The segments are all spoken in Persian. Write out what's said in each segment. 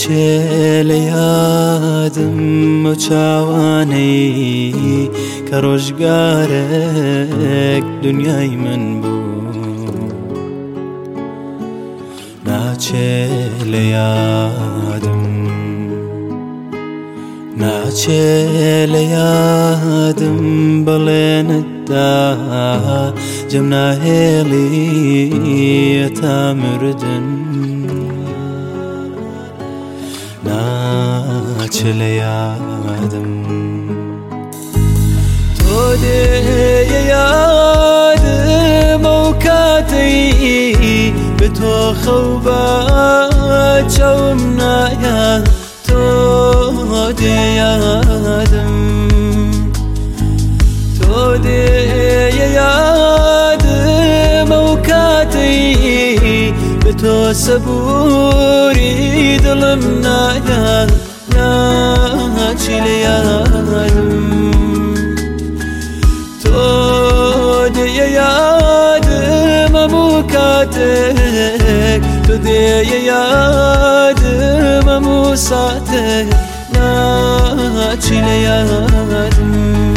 ناچێ لە یادم و چاوانەی کە ڕۆژگارێک دنیای من بوو، ناچێ لە یادم، ناچێ لە یادم بەڵێنتدا جەم ناهێڵی تا مردن، ناچێ لە یادم. تۆ دێیە یادم ئەو کاتەی بە تۆ خەو بە چاوم نایە، تۆ دێیە یادم، تۆ دێیە یادم ئەو کاتەی بە تۆ سەبووری دڵم نایە، ناچی لە یادم. تۆ دێیە یادم هەموو کاتێک، تۆ دێیە یادم هەموو ساتێک، ناچی لە یادم.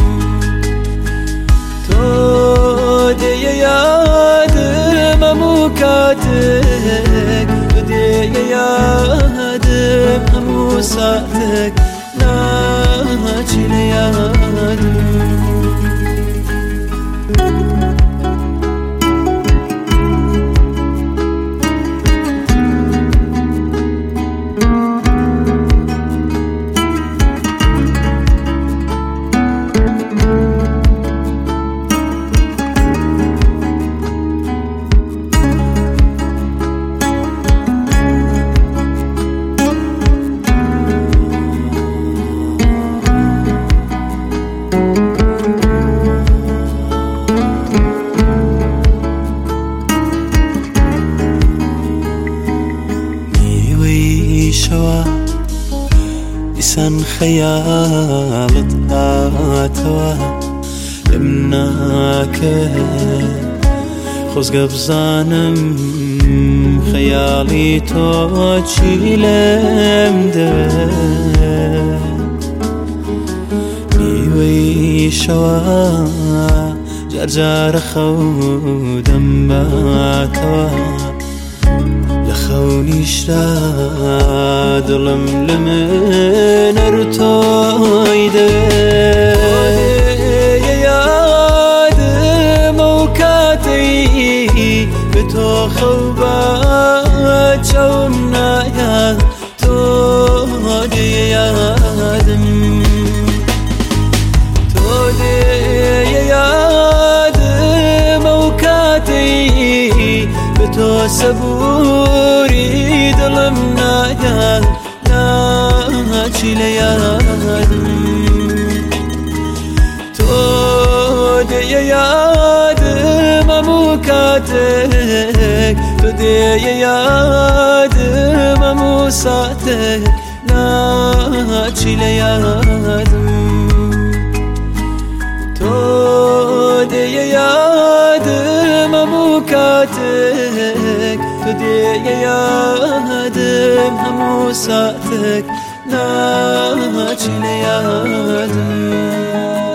تۆ دێیە یادم هەموو کاتێک، تۆ دێیە یادم هەموو ساتێک، ناچی لە یادم. شەوە دیسان خەیاڵت هاتەوە لێم ناکەوێت، خۆزگە بزانم خەیاڵی تۆ چی لێم دەوێت. نیوەی شەوە جارجارە خەودەم باتەوە، خەونیشرا دڵم لە من هەر تۆی دەوێت. یادم ئەو کاتەی بە تۆ خەو بە چاوم نایە، تۆ دێیە یادم، تۆ دێیە یادم ئەو کاتەی بە تۆ سەبووری دڵم نایە، ناچی لە یادم. تۆ دێیە یادم هەموو کاتێک، تۆ دێیە یادم هەموو ساتێک، ناچی لە یادم. تۆ دێیە یادم هەموو کاتێک، تۆ دێیە یادم هەموو ساتێک، ناچی لە یادم.